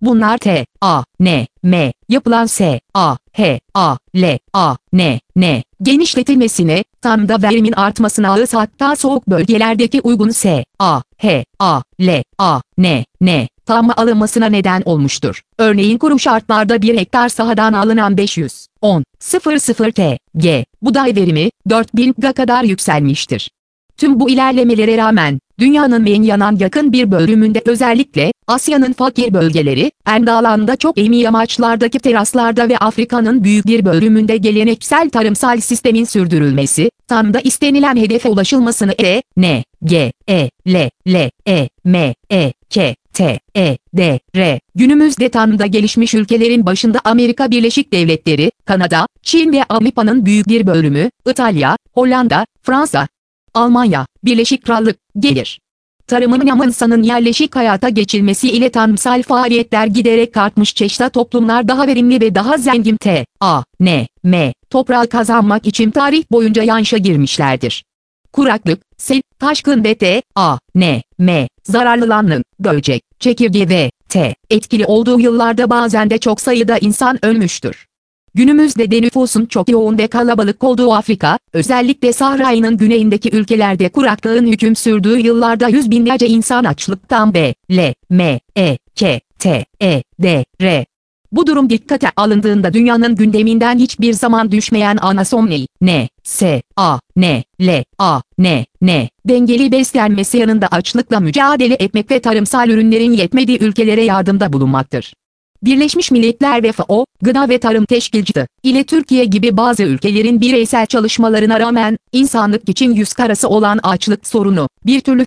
Bunlar T, A, N, M, yapılan S, A, H, A, L, A, N, genişletilmesine, tarımda verimin artmasına ağız hatta soğuk bölgelerdeki uygun S, A, H, A, L, A, N, tahma alınmasına neden olmuştur. Örneğin kuru şartlarda 1 hektar sahadan alınan 510,00 T, G, buğday verimi, 4000 G'a kadar yükselmiştir. Tüm bu ilerlemelere rağmen, dünyanın en yanan yakın bir bölümünde özellikle, Asya'nın fakir bölgeleri, Endalanda çok yamaçlardaki teraslarda ve Afrika'nın büyük bir bölümünde geleneksel tarımsal sistemin sürdürülmesi, tam da istenilen hedefe ulaşılmasını N, G, L, M, K, T, D, R. Günümüzde tam da gelişmiş ülkelerin başında Amerika Birleşik Devletleri, Kanada, Çin ve Avrupa'nın büyük bir bölümü, İtalya, Hollanda, Fransa, Almanya, Birleşik Krallık, gelir. Tarımın insanın yerleşik hayata geçilmesi ile tarımsal faaliyetler giderek artmış çeşitli toplumlar daha verimli ve daha zengin T, A, N, M, toprağı kazanmak için tarih boyunca yanşa girmişlerdir. Kuraklık, sel, taşkın ve T, A, N, M, zararlılanın, böcek, çekirge ve T, etkili olduğu yıllarda bazen de çok sayıda insan ölmüştür. Günümüzde de nüfusun çok yoğun ve kalabalık olduğu Afrika, özellikle Sahra'nın güneyindeki ülkelerde kuraklığın hüküm sürdüğü yıllarda yüz binlerce insan açlıktan L, M, K, T, D, R. Bu durum dikkate alındığında dünyanın gündeminden hiçbir zaman düşmeyen anasomni, S, A, L, A, dengeli beslenmesi yanında açlıkla mücadele etmek ve tarımsal ürünlerin yetmediği ülkelere yardımda bulunmaktır. Birleşmiş Milletler ve FAO, Gıda ve Tarım Teşkilatı ile Türkiye gibi bazı ülkelerin bireysel çalışmalarına rağmen, insanlık için yüz karası olan açlık sorunu, bir türlü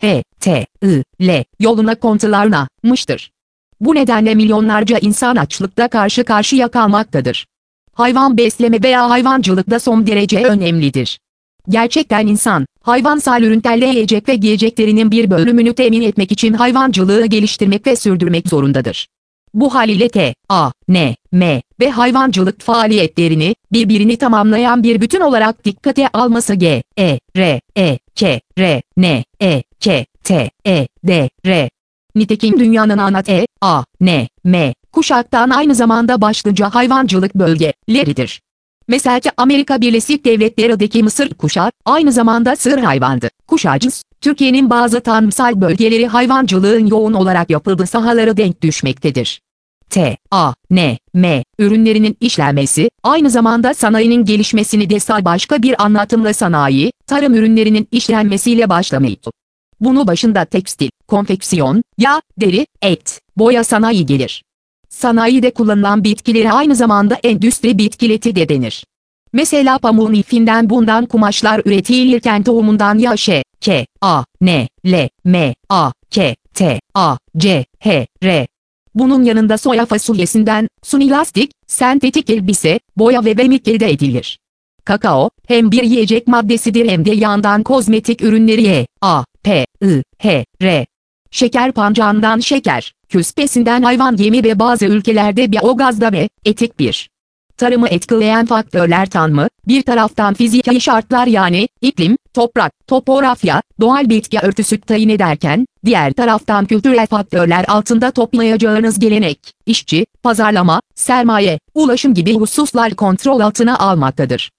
L yoluna kontularlanmıştır. Bu nedenle milyonlarca insan açlıkla karşı karşıya kalmaktadır. Hayvan besleme veya hayvancılık da son derece önemlidir. Gerçekten insan, hayvansal ürünlerle yiyecek ve giyeceklerinin bir bölümünü temin etmek için hayvancılığı geliştirmek ve sürdürmek zorundadır. Bu haliyle T, A, N, M ve hayvancılık faaliyetlerini, birbirini tamamlayan bir bütün olarak dikkate alması G, R, K, N, K, T, D, R. Nitekim dünyanın ana T, A, N, M, kuşaktan aynı zamanda başlıca hayvancılık bölgeleridir. Mesela Amerika Birleşik Devletleri'deki Mısır kuşağı, aynı zamanda sığır hayvandı. Kuşağımız, Türkiye'nin bazı tarımsal bölgeleri hayvancılığın yoğun olarak yapıldığı sahalara denk düşmektedir. T, A, N, M, ürünlerinin işlenmesi, aynı zamanda sanayinin gelişmesini de başka bir anlatımla sanayi, tarım ürünlerinin işlenmesiyle başlamaydı. Bunu başında tekstil, konfeksiyon, yağ, deri, et, boya sanayi gelir. Sanayide kullanılan bitkilere aynı zamanda endüstri bitkileti de denir. Mesela pamuğun ifinden bundan kumaşlar üretilirken tohumundan yağ K, A, N, L, M, A, K, T, A, C, H, R. Bunun yanında soya fasulyesinden suni lastik, sentetik elbise, boya ve vernik elde edilir. Kakao, hem bir yiyecek maddesidir hem de yağından kozmetik ürünleri A, P, I, H, R. Şeker pancağından şeker, küspesinden hayvan yemi ve bazı ülkelerde biyogazda ve etik bir. Tarımı etkileyen faktörler bir taraftan fiziki şartlar yani iklim, toprak, topografya, doğal bitki örtüsü tayin ederken, diğer taraftan kültürel faktörler altında toplayacağınız gelenek, işçi, pazarlama, sermaye, ulaşım gibi hususlar kontrol altına almaktadır.